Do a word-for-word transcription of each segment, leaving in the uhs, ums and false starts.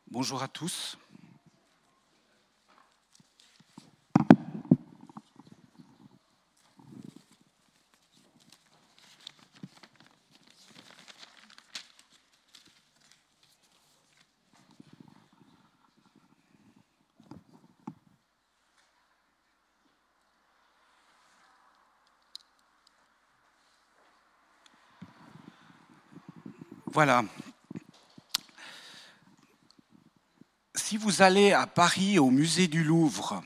Bonjour à tous. Voilà. Si vous allez à Paris au musée du Louvre,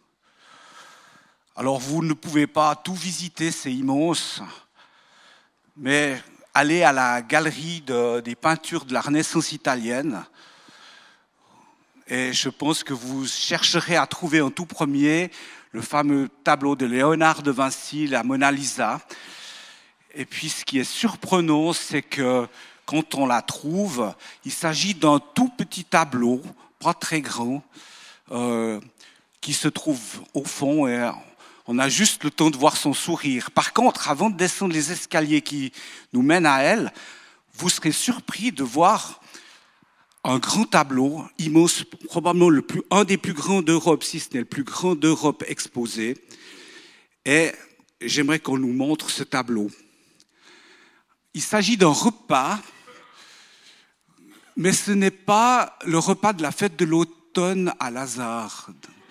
alors vous ne pouvez pas tout visiter, c'est immense, mais allez à la galerie de- des peintures de la Renaissance italienne et je pense que vous chercherez à trouver en tout premier le fameux tableau de Léonard de Vinci, la Mona Lisa. Et puis ce qui est surprenant, c'est que quand on la trouve, il s'agit d'un tout petit tableau, pas très grand, euh, qui se trouve au fond et on a juste le temps de voir son sourire. Par contre, avant de descendre les escaliers qui nous mènent à elle, vous serez surpris de voir un grand tableau, immense, probablement le plus, un des plus grands d'Europe, si ce n'est le plus grand d'Europe exposé. Et j'aimerais qu'on nous montre ce tableau. Il s'agit d'un repas, mais ce n'est pas le repas de la fête de l'automne à Lazare.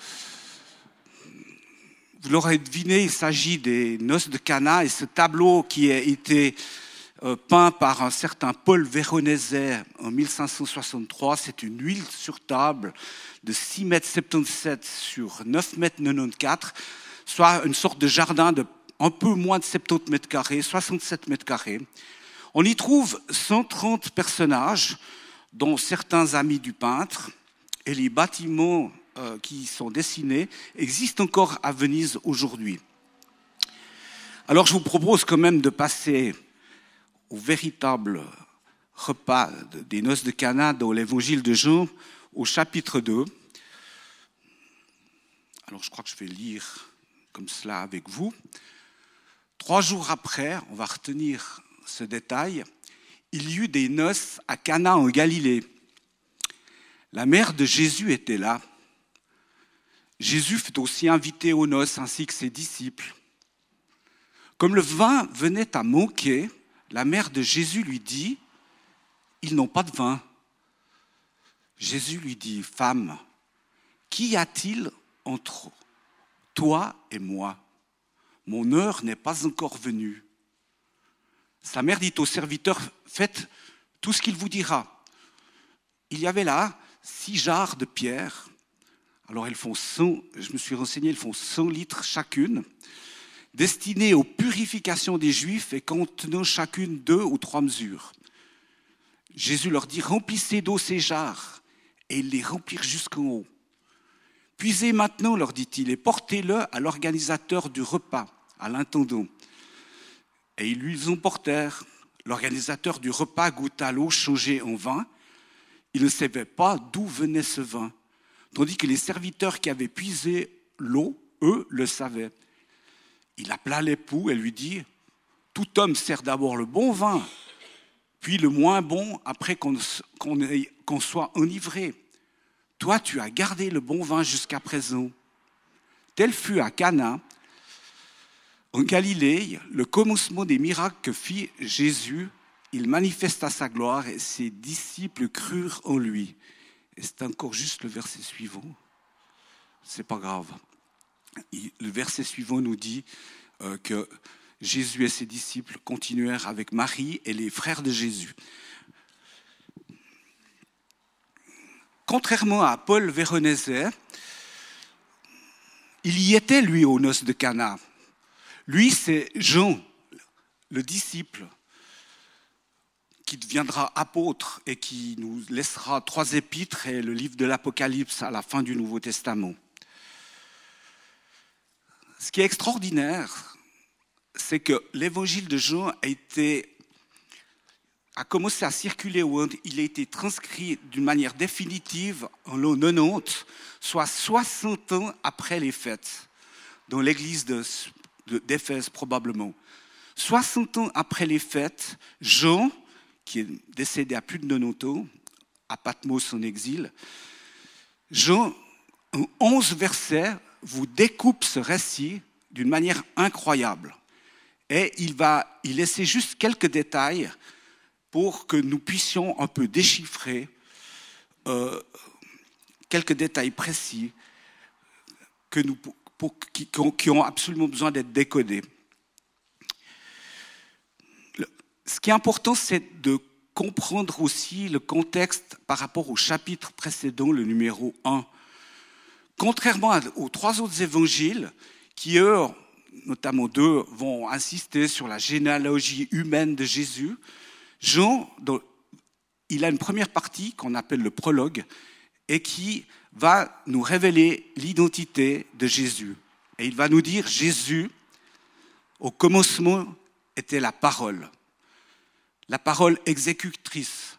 Vous l'aurez deviné, il s'agit des noces de Cana et ce tableau qui a été euh, peint par un certain Paul Véronèse en mille cinq cent soixante-trois, c'est une huile sur table de six mètres soixante-dix-sept sur neuf mètres quatre-vingt-quatorze, soit une sorte de jardin de un peu moins de soixante-dix mètres carrés, soixante-sept mètres carrés. On y trouve cent trente personnages, dont certains amis du peintre, et les bâtiments euh, qui sont dessinés existent encore à Venise aujourd'hui. Alors je vous propose quand même de passer au véritable repas des noces de Cana dans l'évangile de Jean, au chapitre deux. Alors je crois que je vais lire comme cela avec vous. Trois jours après, on va retenir ce détail, il y eut des noces à Cana en Galilée. La mère de Jésus était là. Jésus fut aussi invité aux noces ainsi que ses disciples. Comme le vin venait à manquer, la mère de Jésus lui dit « Ils n'ont pas de vin ». Jésus lui dit « Femme, qu'y a-t-il entre toi et moi ? Mon heure n'est pas encore venue. » Sa mère dit aux serviteurs, faites tout ce qu'il vous dira. Il y avait là six jarres de pierre. Alors elles font cent, je me suis renseigné, elles font cent litres chacune, destinées aux purifications des Juifs et contenant chacune deux ou trois mesures. Jésus leur dit, remplissez d'eau ces jarres, et ils les remplirent jusqu'en haut. Puisez maintenant, leur dit-il, et portez-le à l'organisateur du repas, à l'intendant. Et ils lui emportèrent. L'organisateur du repas goûta l'eau changée en vin. Il ne savait pas d'où venait ce vin, tandis que les serviteurs qui avaient puisé l'eau, eux, le savaient. Il appela l'époux et lui dit, « Tout homme sert d'abord le bon vin, puis le moins bon après qu'on, qu'on, ait, qu'on soit enivré. Toi, tu as gardé le bon vin jusqu'à présent. » Tel fut à Cana, en Galilée, le commencement des miracles que fit Jésus. Il manifesta sa gloire et ses disciples crurent en lui. Et c'est encore juste le verset suivant. C'est pas grave. Le verset suivant nous dit euh, que Jésus et ses disciples continuèrent avec Marie et les frères de Jésus. Contrairement à Paul Véronèse, il y était lui aux noces de Cana. Lui, c'est Jean, le disciple, qui deviendra apôtre et qui nous laissera trois épîtres et le livre de l'Apocalypse à la fin du Nouveau Testament. Ce qui est extraordinaire, c'est que l'évangile de Jean a, été, a commencé à circuler au monde, il a été transcrit d'une manière définitive en l'an quatre-vingt-dix, soit soixante ans après les fêtes, dans l'église de, de, d'Éphèse probablement. soixante ans après les fêtes, Jean, qui est décédé à plus de quatre-vingt-dix ans, à Patmos en exil. Jean, en onze versets, vous découpe ce récit d'une manière incroyable. Et il va y laisser juste quelques détails pour que nous puissions un peu déchiffrer euh, quelques détails précis que nous, pour, qui, qui ont absolument besoin d'être décodés. Le, ce qui est important, c'est de comprendre aussi le contexte par rapport au chapitre précédent, le numéro un. Contrairement aux trois autres évangiles, qui eux, notamment deux, vont insister sur la généalogie humaine de Jésus, Jean, il a une première partie qu'on appelle le prologue et qui va nous révéler l'identité de Jésus. Et il va nous dire, Jésus, au commencement, était la parole. La parole exécutrice.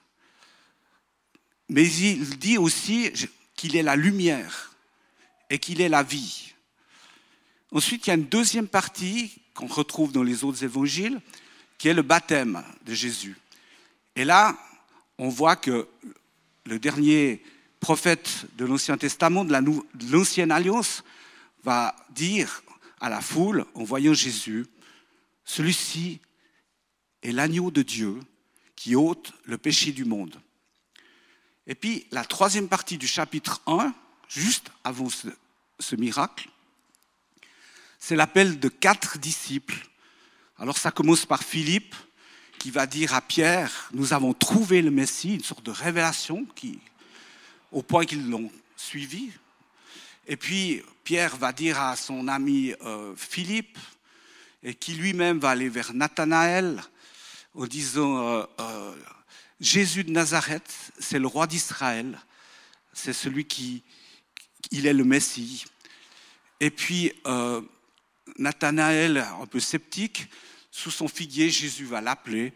Mais il dit aussi qu'il est la lumière et qu'il est la vie. Ensuite, il y a une deuxième partie qu'on retrouve dans les autres évangiles, qui est le baptême de Jésus. Et là, on voit que le dernier prophète de l'Ancien Testament, de, la, de l'Ancienne Alliance, va dire à la foule, en voyant Jésus, « Celui-ci est l'agneau de Dieu qui ôte le péché du monde. » Et puis, la troisième partie du chapitre un, juste avant ce, ce miracle, c'est l'appel de quatre disciples. Alors ça commence par Philippe, qui va dire à Pierre, nous avons trouvé le Messie, une sorte de révélation, qui, au point qu'ils l'ont suivi. Et puis Pierre va dire à son ami euh, Philippe, et qui lui-même va aller vers Nathanaël, en disant, euh, euh, Jésus de Nazareth, c'est le roi d'Israël, c'est celui qui, il est le Messie. Et puis euh, Nathanaël, un peu sceptique, sous son figuier, Jésus va l'appeler.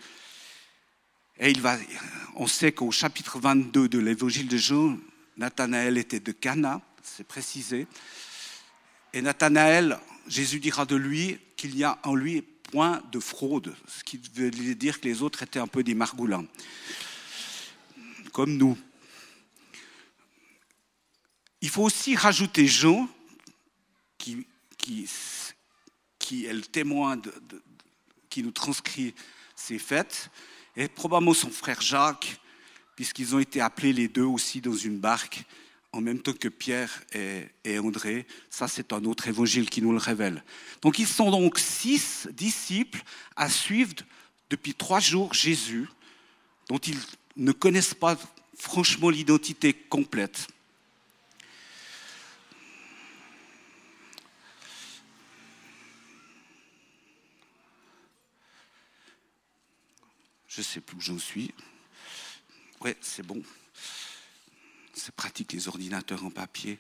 Et il va, on sait qu'au chapitre vingt-deux de l'évangile de Jean, Nathanaël était de Cana, c'est précisé. Et Nathanaël, Jésus dira de lui qu'il n'y a en lui point de fraude, ce qui veut dire que les autres étaient un peu des margoulins, comme nous. Il faut aussi rajouter Jean, qui, qui, qui est le témoin de, de qui nous transcrit ces faits, et probablement son frère Jacques, puisqu'ils ont été appelés les deux aussi dans une barque, en même temps que Pierre et, et André. Ça, c'est un autre évangile qui nous le révèle. Donc, ils sont donc six disciples à suivre depuis trois jours Jésus, dont ils ne connaissent pas franchement l'identité complète. Je ne sais plus où j'en suis. Oui, c'est bon. C'est pratique les ordinateurs en papier.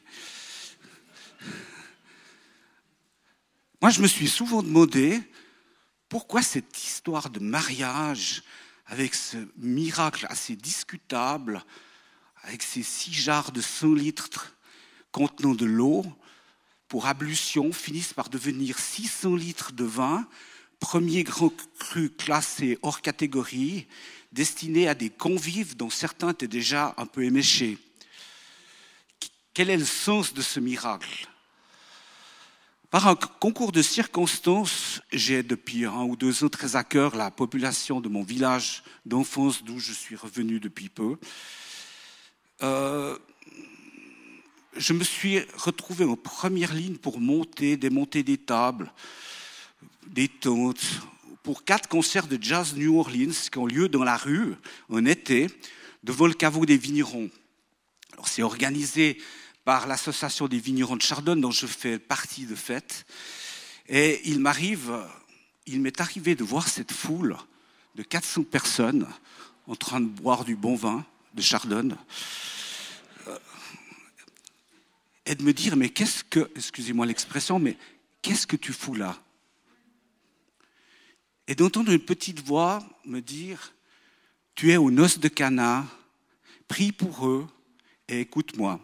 Moi, je me suis souvent demandé pourquoi cette histoire de mariage avec ce miracle assez discutable, avec ces six jarres de cent litres contenant de l'eau pour ablution, finissent par devenir six cents litres de vin, premier grand cru classé hors catégorie, destiné à des convives dont certains étaient déjà un peu éméchés. Quel est le sens de ce miracle ? Par un concours de circonstances, j'ai depuis un ou deux ans très à cœur la population de mon village d'enfance d'où je suis revenu depuis peu. Euh, je me suis retrouvé en première ligne pour monter, démonter des tables, des tentes, pour quatre concerts de jazz New Orleans qui ont lieu dans la rue en été, devant le caveau des vignerons. Alors, c'est organisé par l'association des vignerons de Chardonne, dont je fais partie de fait. Et il m'arrive, il m'est arrivé de voir cette foule de quatre cents personnes en train de boire du bon vin de Chardonne et de me dire, mais qu'est-ce que, excusez-moi l'expression, mais qu'est-ce que tu fous là ? Et d'entendre une petite voix me dire, tu es aux noces de Cana, prie pour eux et écoute-moi.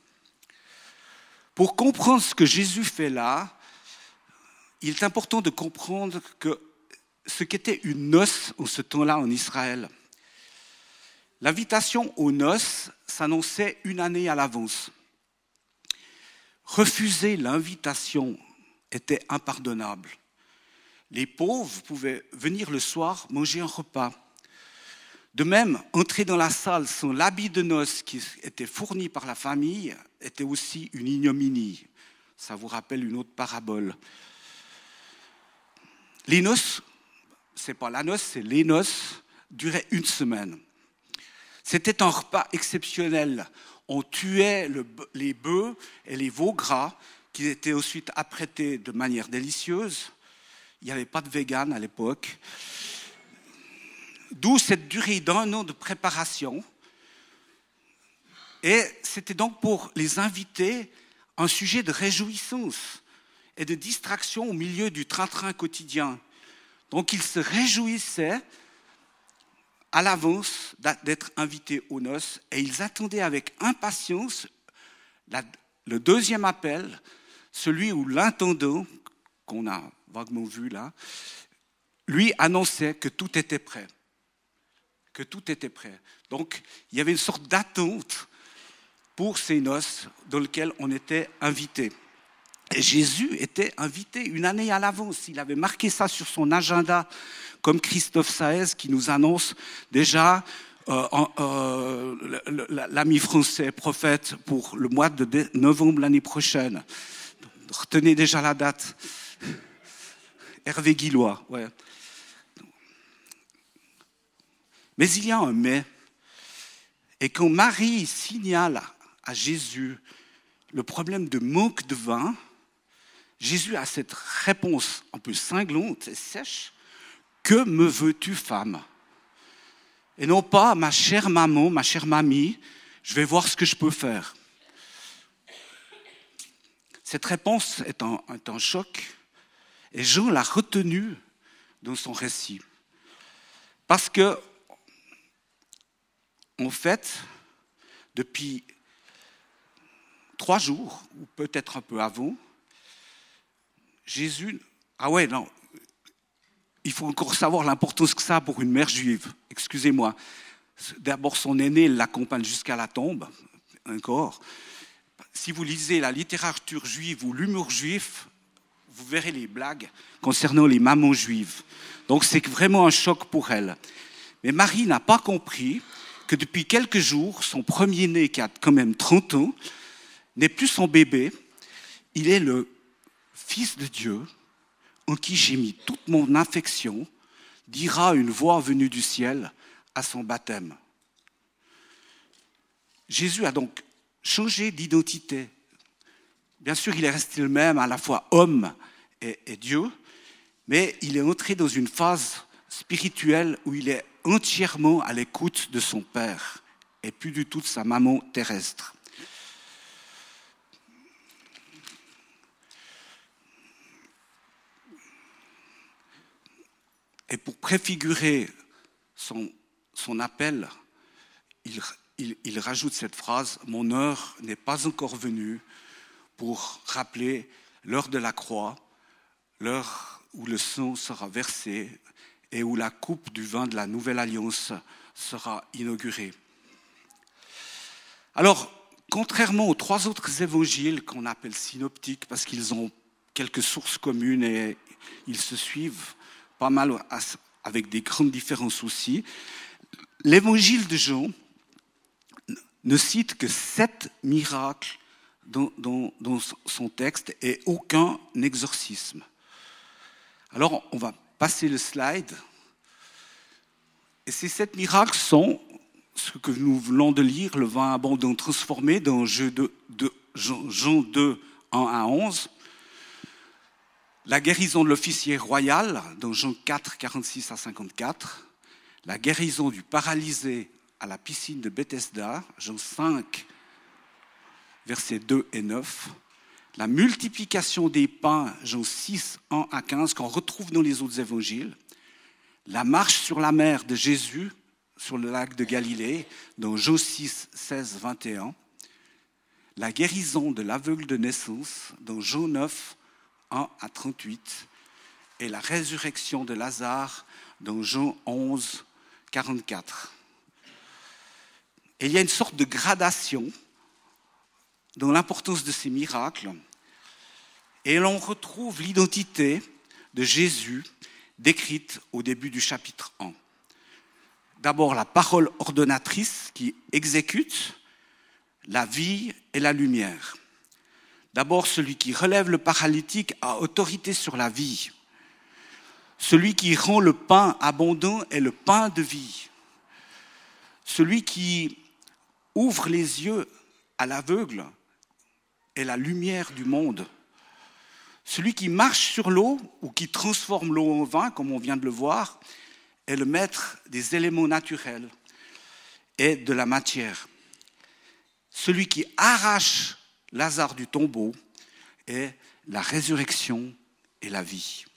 Pour comprendre ce que Jésus fait là, il est important de comprendre que ce qu'était une noce en ce temps-là en Israël. L'invitation aux noces s'annonçait une année à l'avance. Refuser l'invitation était impardonnable. Les pauvres pouvaient venir le soir manger un repas. De même, entrer dans la salle sans l'habit de noces qui était fourni par la famille était aussi une ignominie. Ça vous rappelle une autre parabole. Les noces, c'est pas la noce, c'est les noces, duraient une semaine. C'était un repas exceptionnel. On tuait le, les bœufs et les veaux gras qui étaient ensuite apprêtés de manière délicieuse. Il n'y avait pas de vegan à l'époque. D'où cette durée d'un an de préparation. Et c'était donc pour les invités un sujet de réjouissance et de distraction au milieu du train-train quotidien. Donc ils se réjouissaient à l'avance d'être invités aux noces et ils attendaient avec impatience la, le deuxième appel, celui où l'intendant, qu'on a vaguement vu là, lui annonçait que tout était prêt. Que tout était prêt. Donc il y avait une sorte d'attente pour ces noces dans lesquelles on était invité. Et Jésus était invité une année à l'avance. Il avait marqué ça sur son agenda, comme Christophe Saez qui nous annonce déjà euh, euh, l'ami français prophète pour le mois de novembre l'année prochaine. Retenez déjà la date. Hervé Guillois, ouais. Mais il y a un mais. Et quand Marie signale à Jésus le problème de manque de vin, Jésus a cette réponse un peu cinglante et sèche. Que me veux-tu, femme? Et non pas, ma chère maman, ma chère mamie, je vais voir ce que je peux faire. Cette réponse est un, est un choc et Jean l'a retenue dans son récit. Parce que, en fait, depuis trois jours, ou peut-être un peu avant, Jésus... Ah ouais, non, il faut encore savoir l'importance que ça a pour une mère juive. Excusez-moi. D'abord, son aîné l'accompagne jusqu'à la tombe, encore. Si vous lisez la littérature juive ou l'humour juif, vous verrez les blagues concernant les mamans juives. Donc c'est vraiment un choc pour elle. Mais Marie n'a pas compris que depuis quelques jours, son premier-né, qui a quand même trente ans, n'est plus son bébé, il est le Fils de Dieu, en qui j'ai mis toute mon affection, dira une voix venue du ciel à son baptême. Jésus a donc changé d'identité. Bien sûr, il est resté le même, à la fois homme et, et Dieu, mais il est entré dans une phase spirituelle où il est entièrement à l'écoute de son Père et plus du tout de sa maman terrestre. Et pour préfigurer son, son appel, il, il, il rajoute cette phrase « Mon heure n'est pas encore venue » pour rappeler l'heure de la croix, l'heure où le sang sera versé et où la coupe du vin de la nouvelle alliance sera inaugurée. Alors, contrairement aux trois autres évangiles qu'on appelle synoptiques, parce qu'ils ont quelques sources communes et ils se suivent pas mal avec des grandes différences aussi, l'évangile de Jean ne cite que sept miracles dans, dans, dans son texte et aucun exorcisme. Alors, on va passer le slide. Et ces sept miracles sont ce que nous venons de lire, le vin abondant transformé dans Jean deux, un à onze. La guérison de l'officier royal, dans Jean quatre, quarante-six à cinquante-quatre. La guérison du paralysé à la piscine de Bethesda, Jean cinq, versets deux et neuf. La multiplication des pains, Jean six, un à quinze, qu'on retrouve dans les autres évangiles. La marche sur la mer de Jésus sur le lac de Galilée, dans Jean six, seize, vingt et un. La guérison de l'aveugle de naissance, dans Jean neuf, un à trente-huit, et la résurrection de Lazare dans Jean onze, quarante-quatre. Et il y a une sorte de gradation dans l'importance de ces miracles. Et l'on retrouve l'identité de Jésus décrite au début du chapitre un. D'abord, la parole ordonnatrice qui exécute la vie et la lumière. D'abord, celui qui relève le paralytique a autorité sur la vie. Celui qui rend le pain abondant est le pain de vie. Celui qui ouvre les yeux à l'aveugle est la lumière du monde. Celui qui marche sur l'eau ou qui transforme l'eau en vin, comme on vient de le voir, est le maître des éléments naturels et de la matière. Celui qui arrache Lazare du tombeau est la résurrection et la vie.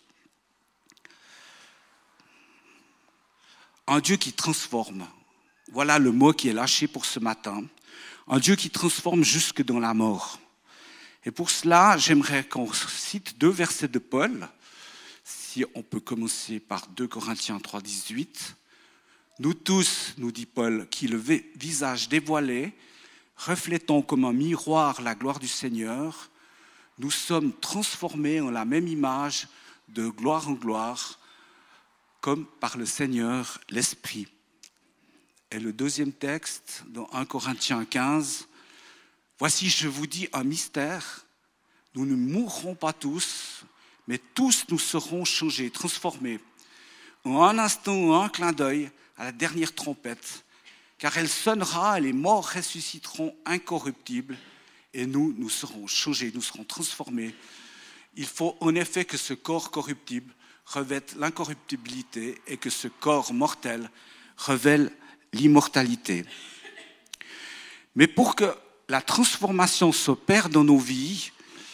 Un Dieu qui transforme. Voilà le mot qui est lâché pour ce matin. Un Dieu qui transforme jusque dans la mort. Et pour cela, j'aimerais qu'on cite deux versets de Paul. Si on peut commencer par deux Corinthiens trois, dix-huit. Nous tous, nous dit Paul, qui le visage dévoilé, reflétant comme un miroir la gloire du Seigneur, nous sommes transformés en la même image de gloire en gloire, comme par le Seigneur l'Esprit. Et le deuxième texte, dans un Corinthiens quinze, « Voici, je vous dis un mystère, nous ne mourrons pas tous, mais tous nous serons changés, transformés, en un instant ou un clin d'œil à la dernière trompette, car elle sonnera et les morts ressusciteront incorruptibles, et nous, nous serons changés, nous serons transformés. Il faut en effet que ce corps corruptible revête l'incorruptibilité et que ce corps mortel révèle l'immortalité. Mais pour que la transformation s'opère dans nos vies,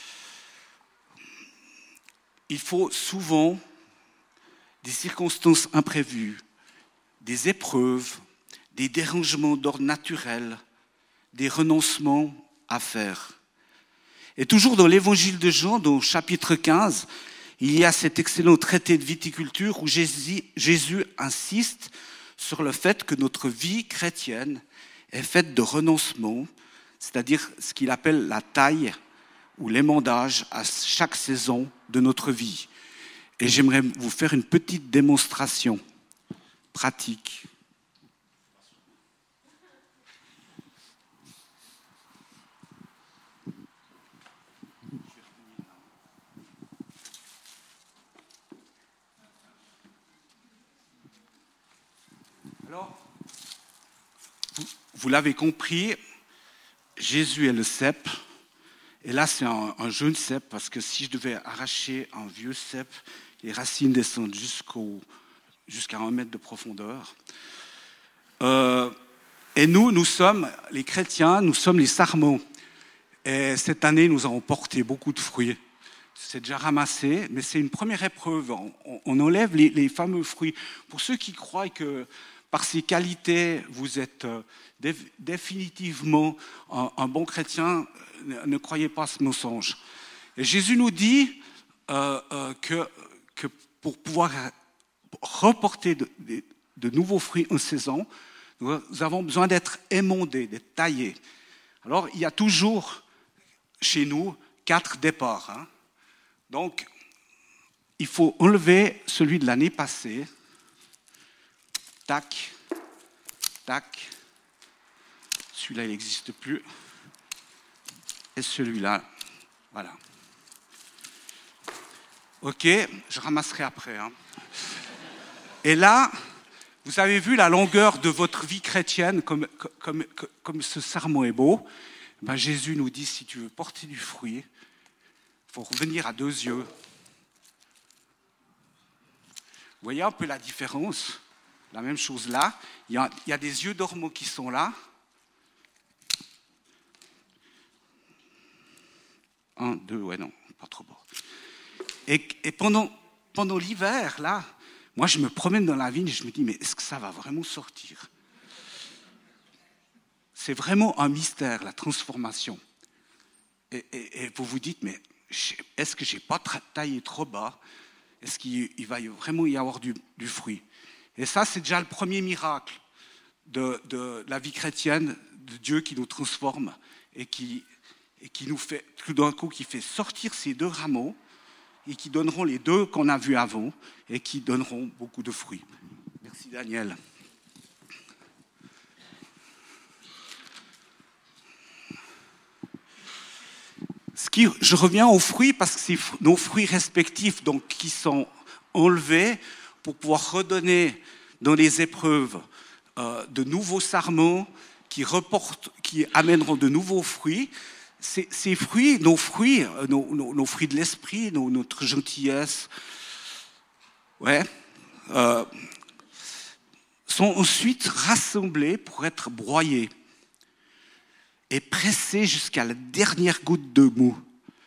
il faut souvent des circonstances imprévues, des épreuves, des dérangements d'ordre naturel, des renoncements à faire. Et toujours dans l'évangile de Jean, dans le chapitre quinze, il y a cet excellent traité de viticulture où Jésus, Jésus insiste sur le fait que notre vie chrétienne est faite de renoncement, c'est-à-dire ce qu'il appelle la taille ou l'émendage à chaque saison de notre vie. Et j'aimerais vous faire une petite démonstration pratique. Alors, vous, vous l'avez compris, Jésus est le cep. Et là, c'est un, un jeune cep, parce que si je devais arracher un vieux cep, les racines descendent jusqu'au, jusqu'à un mètre de profondeur. Euh, et nous, nous sommes les chrétiens, nous sommes les sarments. Et cette année, nous avons porté beaucoup de fruits. C'est déjà ramassé, mais c'est une première épreuve. On, on enlève les, les fameux fruits. Pour ceux qui croient que par ces qualités, vous êtes dé- définitivement un, un bon chrétien, ne, ne croyez pas ce mensonge. Et Jésus nous dit euh, euh, que, que pour pouvoir reporter de, de, de nouveaux fruits en saison, nous avons besoin d'être émondés, d'être taillés. Alors, il y a toujours chez nous quatre départs. Hein. Donc, il faut enlever celui de l'année passée. Tac, tac. Celui-là, il n'existe plus. Et celui-là, voilà. Ok, je ramasserai après. Hein. Et là, vous avez vu la longueur de votre vie chrétienne, comme, comme, comme, comme ce sermon est beau. Ben Jésus nous dit, si tu veux porter du fruit, il faut revenir à deux yeux. Vous voyez un peu la différence? La même chose là. Il y a, il y a des yeux dormants qui sont là. Un, deux, ouais, non, pas trop beau. Et, et pendant, pendant l'hiver, là, moi, je me promène dans la vigne et je me dis, mais est-ce que ça va vraiment sortir? C'est vraiment un mystère, la transformation. Et, et, et vous vous dites, mais est-ce que je n'ai pas taillé trop bas? Est-ce qu'il il va vraiment y avoir du, du fruit? Et ça, c'est déjà le premier miracle. de, de la vie chrétienne, de Dieu qui nous transforme et qui, et qui nous fait, tout d'un coup, qui fait sortir ces deux rameaux et qui donneront les deux qu'on a vus avant et qui donneront beaucoup de fruits. Merci Daniel. Ce qui, je reviens aux fruits parce que c'est nos fruits respectifs donc, qui sont enlevés pour pouvoir redonner dans les épreuves euh, de nouveaux sarments qui, reportent, qui amèneront de nouveaux fruits. Ces, ces fruits, nos fruits, nos, nos, nos fruits de l'esprit, nos, notre gentillesse, ouais, euh, sont ensuite rassemblés pour être broyés et pressés jusqu'à la dernière goutte de mou.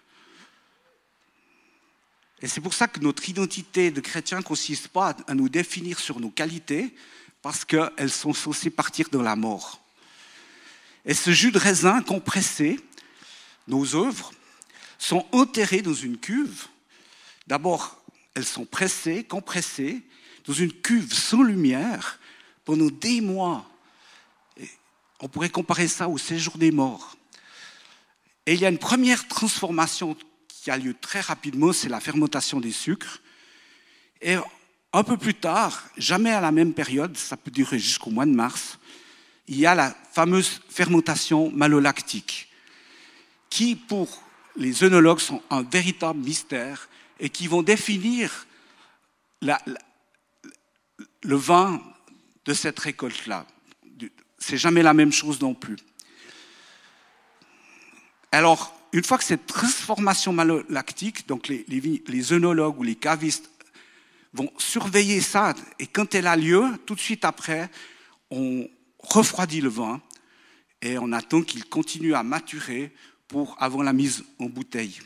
Et c'est pour ça que notre identité de chrétien ne consiste pas à nous définir sur nos qualités, parce qu'elles sont censées partir de la mort. Et ce jus de raisin compressé, nos œuvres, sont enterrées dans une cuve. D'abord, elles sont pressées, compressées, dans une cuve sans lumière, pendant des mois. Et on pourrait comparer ça au séjour des morts. Et il y a une première transformation qui a lieu très rapidement, c'est la fermentation des sucres. Et un peu plus tard, jamais à la même période, ça peut durer jusqu'au mois de mars, il y a la fameuse fermentation malolactique, qui, pour les œnologues, sont un véritable mystère et qui vont définir la, la, le vin de cette récolte-là. C'est jamais la même chose non plus. Alors, une fois que cette transformation malolactique, donc les, les, les œnologues ou les cavistes vont surveiller ça, et quand elle a lieu, tout de suite après, on refroidit le vin et on attend qu'il continue à maturer pour avant la mise en bouteille.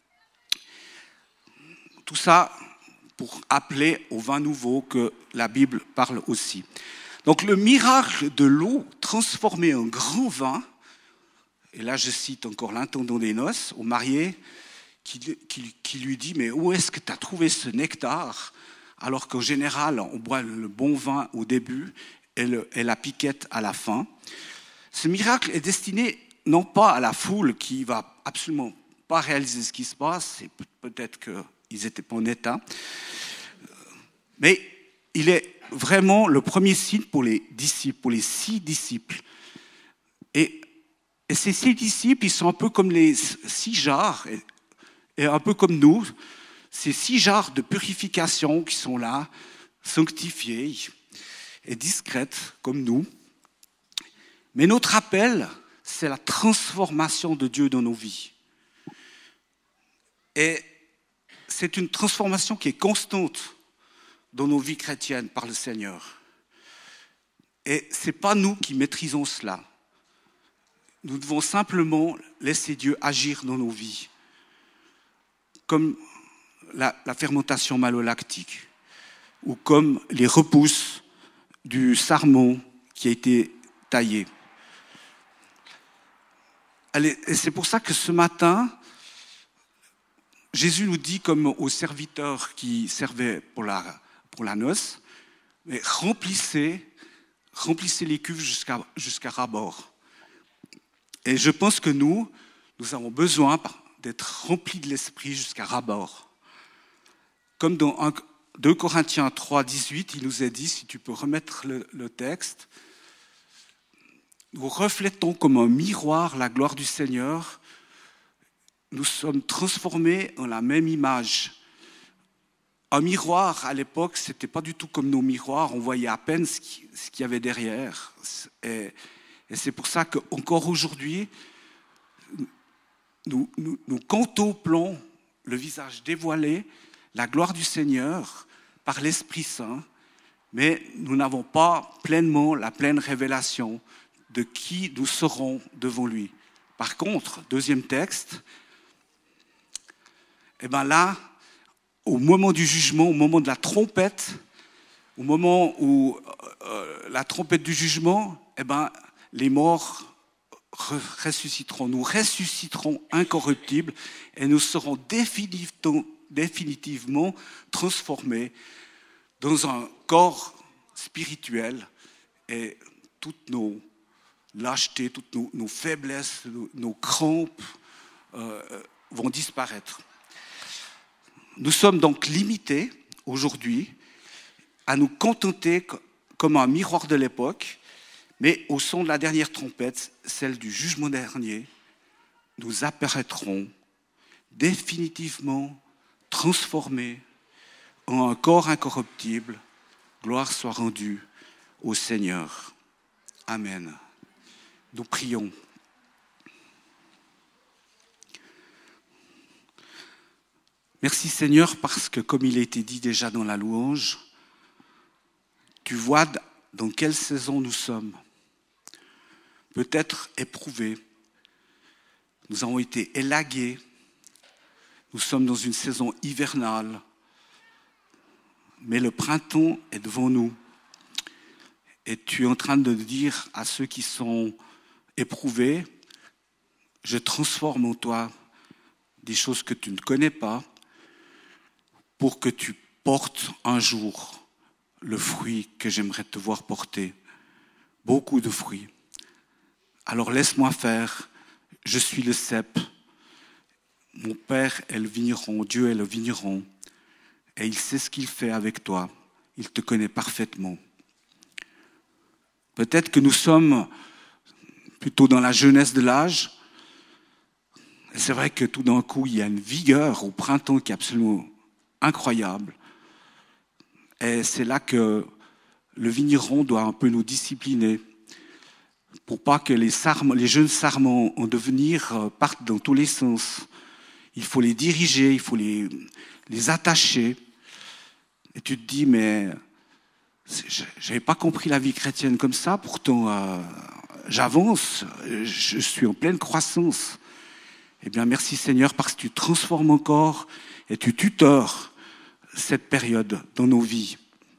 Tout ça pour appeler au vin nouveau que la Bible parle aussi. Donc le miracle de l'eau transformée en grand vin, et là je cite encore l'intendant des noces, au marié, qui, qui, qui lui dit « Mais où est-ce que tu as trouvé ce nectar ?» alors qu'en général, on boit le bon vin au début et, le, et la piquette à la fin. Ce miracle est destiné non pas à la foule qui ne va absolument pas réaliser ce qui se passe, et peut-être qu'ils n'étaient pas en état, mais il est vraiment le premier signe pour les disciples, pour les six disciples. Et, et ces six disciples, ils sont un peu comme les six jarres, et, et un peu comme nous, ces six jarres de purification qui sont là, sanctifiées et discrètes comme nous. Mais notre appel, c'est la transformation de Dieu dans nos vies. Et c'est une transformation qui est constante dans nos vies chrétiennes par le Seigneur. Et ce n'est pas nous qui maîtrisons cela. Nous devons simplement laisser Dieu agir dans nos vies. Comme la, la fermentation malolactique, ou comme les repousses du sarment qui a été taillé. Et c'est pour ça que ce matin, Jésus nous dit, comme aux serviteurs qui servaient pour la, pour la noce, mais remplissez, remplissez les cuves jusqu'à, jusqu'à ras-bord. Et je pense que nous, nous avons besoin d'être remplis de l'esprit jusqu'à ras-bord. Comme dans deux Corinthiens trois, dix-huit, il nous est dit, si tu peux remettre le, le texte, nous reflétons comme un miroir la gloire du Seigneur. Nous sommes transformés en la même image. Un miroir, à l'époque, ce n'était pas du tout comme nos miroirs. On voyait à peine ce qu'il y avait derrière. Et, et c'est pour ça qu'encore aujourd'hui, nous, nous, nous contemplons le visage dévoilé, la gloire du Seigneur par l'Esprit Saint, mais nous n'avons pas pleinement la pleine révélation de qui nous serons devant lui. Par contre, deuxième texte, et bien là, au moment du jugement, au moment de la trompette, au moment où euh, la trompette du jugement, et ben, les morts ressusciteront. Nous ressusciterons incorruptibles et nous serons définitivement, définitivement transformés dans un corps spirituel. Et toutes nos lâchetés, toutes nos, nos faiblesses, nos, nos crampes euh, vont disparaître. Nous sommes donc limités aujourd'hui à nous contenter comme un miroir de l'époque, mais au son de la dernière trompette, celle du jugement dernier, nous apparaîtrons définitivement transformés en un corps incorruptible. Gloire soit rendue au Seigneur. Amen. Nous prions. Merci Seigneur parce que, comme il a été dit déjà dans la louange, tu vois dans quelle saison nous sommes. Peut-être éprouvés. Nous avons été élagués. Nous sommes dans une saison hivernale. Mais le printemps est devant nous. Et tu es en train de dire à ceux qui sont éprouvés, je transforme en toi des choses que tu ne connais pas pour que tu portes un jour le fruit que j'aimerais te voir porter. Beaucoup de fruits. Alors laisse-moi faire. Je suis le cep. Mon Père est le vigneron. Dieu est le vigneron. Et il sait ce qu'il fait avec toi. Il te connaît parfaitement. Peut-être que nous sommes plutôt dans la jeunesse de l'âge. Et c'est vrai que tout d'un coup, il y a une vigueur au printemps qui est absolument incroyable. Et c'est là que le vigneron doit un peu nous discipliner pour pas que les, sarments, les jeunes sarments en devenir partent dans tous les sens. Il faut les diriger, il faut les, les attacher. Et tu te dis, mais je n'avais pas compris la vie chrétienne comme ça, pourtant euh, j'avance, je suis en pleine croissance. Eh bien, merci Seigneur parce que tu transformes encore et tu tuteurs cette période dans nos vies.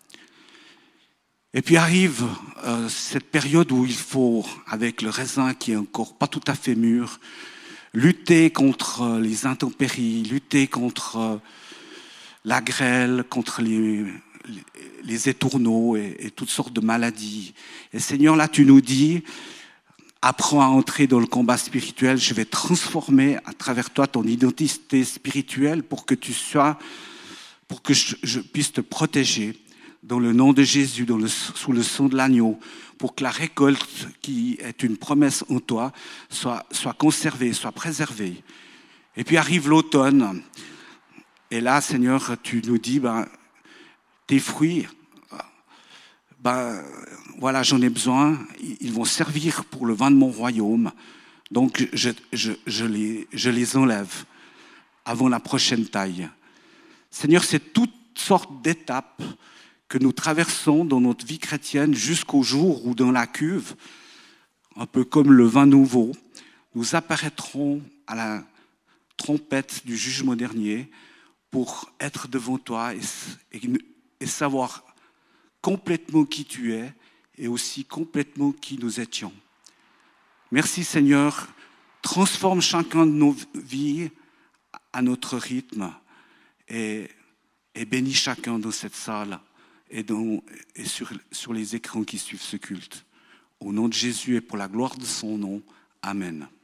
Et puis arrive euh, cette période où il faut, avec le raisin qui est encore pas tout à fait mûr, lutter contre les intempéries, lutter contre euh, la grêle, contre les, les, les étourneaux et, et toutes sortes de maladies. Et Seigneur, là, tu nous dis, apprends à entrer dans le combat spirituel, je vais transformer à travers toi ton identité spirituelle pour que tu sois, pour que je, je puisse te protéger dans le nom de Jésus, dans le, sous le sang de l'agneau, pour que la récolte qui est une promesse en toi soit, soit conservée, soit préservée. Et puis arrive l'automne, et là, Seigneur, tu nous dis, ben, tes fruits, ben, voilà, j'en ai besoin, ils vont servir pour le vin de mon royaume, donc je, je, je, les, je les enlève avant la prochaine taille. Seigneur, c'est toutes sortes d'étapes que nous traversons dans notre vie chrétienne jusqu'au jour où dans la cuve, un peu comme le vin nouveau, nous apparaîtrons à la trompette du jugement dernier pour être devant toi et, et, et savoir complètement qui tu es et aussi complètement qui nous étions. Merci Seigneur, transforme chacun de nos vies à notre rythme et, et bénis chacun dans cette salle et, dans, et sur, sur les écrans qui suivent ce culte. Au nom de Jésus et pour la gloire de son nom, Amen.